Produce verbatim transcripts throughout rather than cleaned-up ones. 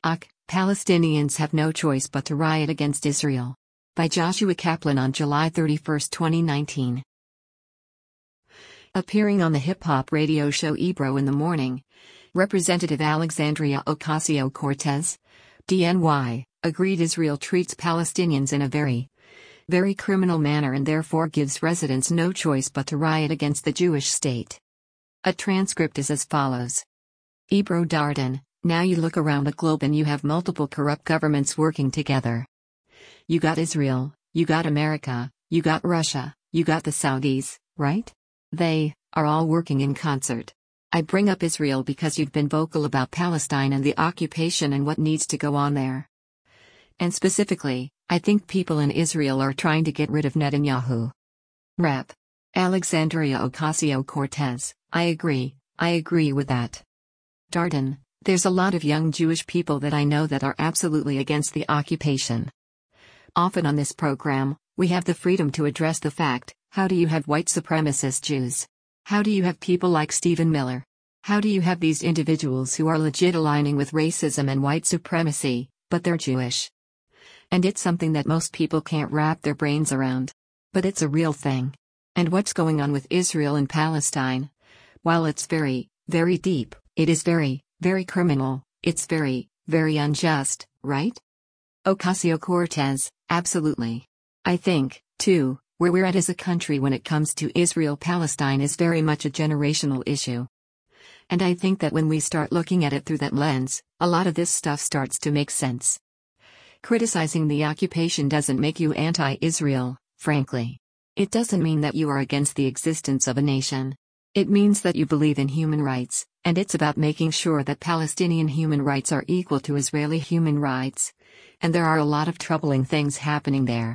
Och, Palestinians have no choice but to riot against Israel. By Joshua Kaplan on July thirty-first, twenty nineteen. Appearing on the hip-hop radio show Ebro in the Morning, Representative Alexandria Ocasio-Cortez, D N Y, agreed Israel treats Palestinians in a very, very criminal manner and therefore gives residents no choice but to riot against the Jewish state. A transcript is as follows. Ebro Darden, now you look around the globe and you have multiple corrupt governments working together. You got Israel, you got America, you got Russia, you got the Saudis, right? They are all working in concert. I bring up Israel because you've been vocal about Palestine and the occupation and what needs to go on there. And specifically, I think people in Israel are trying to get rid of Netanyahu. Rep. Alexandria Ocasio-Cortez, I agree, I agree with that. Darden, there's a lot of young Jewish people that I know that are absolutely against the occupation. Often on this program, we have the freedom to address the fact, how do you have white supremacist Jews? How do you have people like Stephen Miller? How do you have these individuals who are legit aligning with racism and white supremacy, but they're Jewish? And it's something that most people can't wrap their brains around. But it's a real thing. And what's going on with Israel and Palestine? While it's very, very deep, it is very, very criminal, it's very, very unjust, right? Ocasio-Cortez, absolutely. I think, too, where we're at as a country when it comes to Israel-Palestine is very much a generational issue. And I think that when we start looking at it through that lens, a lot of this stuff starts to make sense. Criticizing the occupation doesn't make you anti-Israel, frankly. It doesn't mean that you are against the existence of a nation. It means that you believe in human rights, and it's about making sure that Palestinian human rights are equal to Israeli human rights. And there are a lot of troubling things happening there.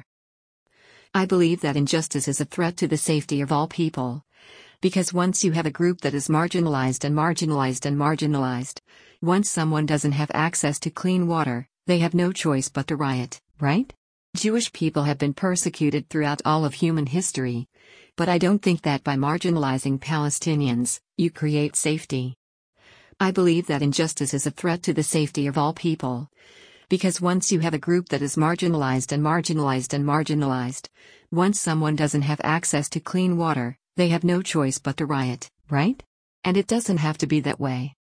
I believe that injustice is a threat to the safety of all people. Because once you have a group that is marginalized and marginalized and marginalized, once someone doesn't have access to clean water, they have no choice but to riot, right? Jewish people have been persecuted throughout all of human history. But I don't think that by marginalizing Palestinians, you create safety. I believe that injustice is a threat to the safety of all people. Because once you have a group that is marginalized and marginalized and marginalized, once someone doesn't have access to clean water, they have no choice but to riot, right? And it doesn't have to be that way.